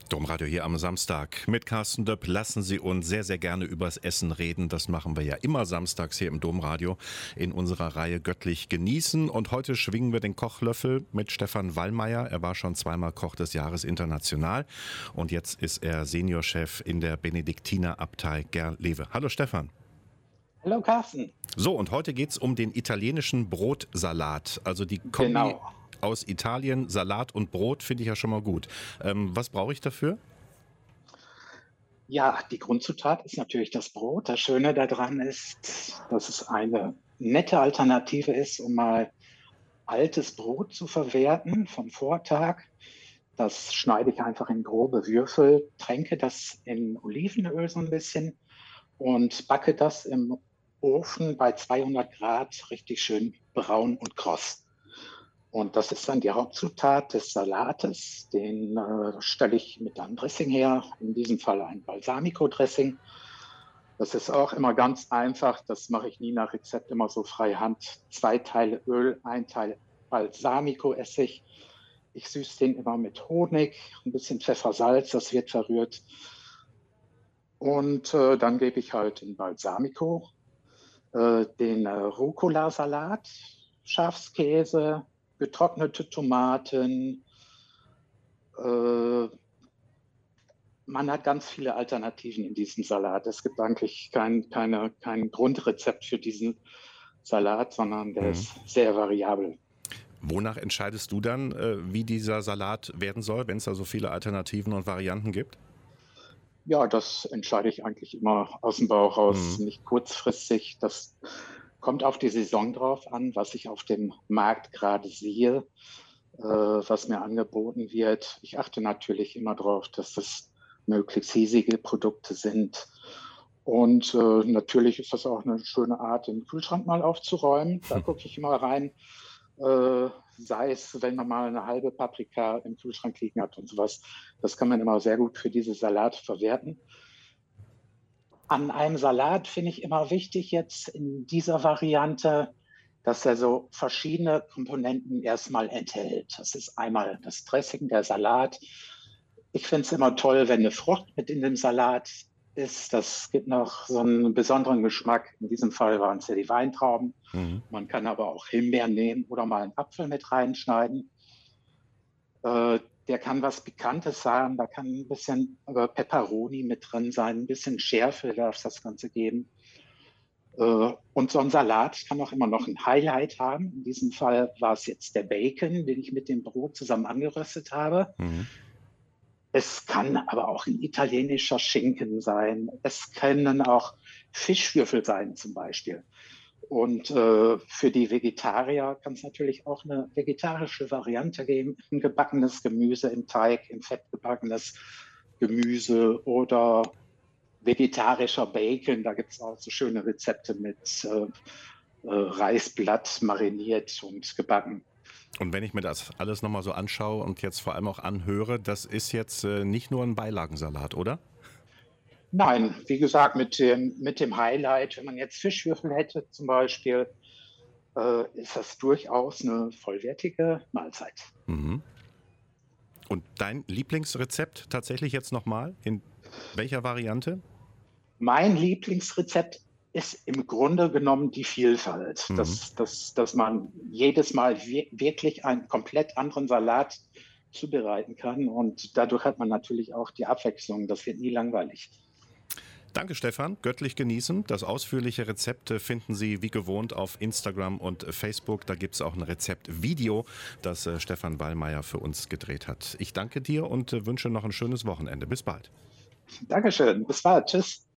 Domradio hier am Samstag mit Carsten Döpp. Lassen Sie uns sehr, sehr gerne übers Essen reden. Das machen wir ja immer samstags hier im Domradio in unserer Reihe Göttlich genießen. Und heute schwingen wir den Kochlöffel mit Stefan Wallmeier. Er war schon zweimal Koch des Jahres international und jetzt ist er Seniorchef in der Benediktinerabtei Gerlewe. Hallo Stefan. Hallo Carsten. So, und heute geht's um den italienischen Brotsalat. Also die Kombi Genau. aus Italien, Salat und Brot finde ich ja schon mal gut. Was brauche ich dafür? Ja, die Grundzutat ist natürlich das Brot. Das Schöne daran ist, dass es eine nette Alternative ist, um mal altes Brot zu verwerten vom Vortag. Das schneide ich einfach in grobe Würfel, tränke das in Olivenöl so ein bisschen und backe das im Ofen bei 200 Grad richtig schön braun und kross. Und das ist dann die Hauptzutat des Salates. Den stelle ich mit einem Dressing her, in diesem Fall ein Balsamico-Dressing. Das ist auch immer ganz einfach. Das mache ich nie nach Rezept, immer so freihand. 2 Teile Öl, 1 Teil Balsamico-Essig. Ich süße den immer mit Honig, ein bisschen Pfeffer, Salz, das wird verrührt. Und dann gebe ich halt den Balsamico, den Rucola-Salat, Schafskäse, getrocknete Tomaten. Äh, Man hat ganz viele Alternativen in diesem Salat. Es gibt eigentlich kein Grundrezept für diesen Salat, sondern der Mhm. ist sehr variabel. Wonach entscheidest du dann, wie dieser Salat werden soll, wenn es da so viele Alternativen und Varianten gibt? Ja, das entscheide ich eigentlich immer aus dem Bauch raus, Mhm. nicht kurzfristig. Das kommt auf die Saison drauf an, was ich auf dem Markt gerade sehe, was mir angeboten wird. Ich achte natürlich immer darauf, dass das möglichst hiesige Produkte sind. Und natürlich ist das auch eine schöne Art, den Kühlschrank mal aufzuräumen. Da gucke ich immer rein, sei es, wenn man mal eine halbe Paprika im Kühlschrank liegen hat und sowas. Das kann man immer sehr gut für diese Salat verwerten. An einem Salat finde ich immer wichtig jetzt in dieser Variante, dass er so verschiedene Komponenten erstmal enthält. Das ist einmal das Dressing, der Salat. Ich finde es immer toll, wenn eine Frucht mit in dem Salat ist. Das gibt noch so einen besonderen Geschmack. In diesem Fall waren es ja die Weintrauben. Mhm. Man kann aber auch Himbeeren nehmen oder mal einen Apfel mit reinschneiden. Äh, Der kann was Pikantes haben, da kann ein bisschen Peperoni mit drin sein, ein bisschen Schärfe darf es das Ganze geben. Und so ein Salat kann auch immer noch ein Highlight haben. In diesem Fall war es jetzt der Bacon, den ich mit dem Brot zusammen angeröstet habe. Mhm. Es kann aber auch ein italienischer Schinken sein. Es können auch Fischwürfel sein zum Beispiel. Und für die Vegetarier kann es natürlich auch eine vegetarische Variante geben. Ein gebackenes Gemüse im Teig, im Fett gebackenes Gemüse oder vegetarischer Bacon. Da gibt es auch so schöne Rezepte mit Reisblatt mariniert und gebacken. Und wenn ich mir das alles nochmal so anschaue und jetzt vor allem auch anhöre, das ist jetzt nicht nur ein Beilagensalat, oder? Nein, wie gesagt, mit dem Highlight, wenn man jetzt Fischwürfel hätte zum Beispiel, ist das durchaus eine vollwertige Mahlzeit. Mhm. Und dein Lieblingsrezept tatsächlich jetzt nochmal? In welcher Variante? Mein Lieblingsrezept ist im Grunde genommen die Vielfalt, Mhm. dass man jedes Mal wirklich einen komplett anderen Salat zubereiten kann und dadurch hat man natürlich auch die Abwechslung. Das wird nie langweilig. Danke Stefan, göttlich genießen. Das ausführliche Rezept finden Sie wie gewohnt auf Instagram und Facebook. Da gibt es auch ein Rezeptvideo, das Stefan Wallmeier für uns gedreht hat. Ich danke dir und wünsche noch ein schönes Wochenende. Bis bald. Dankeschön, bis bald, tschüss.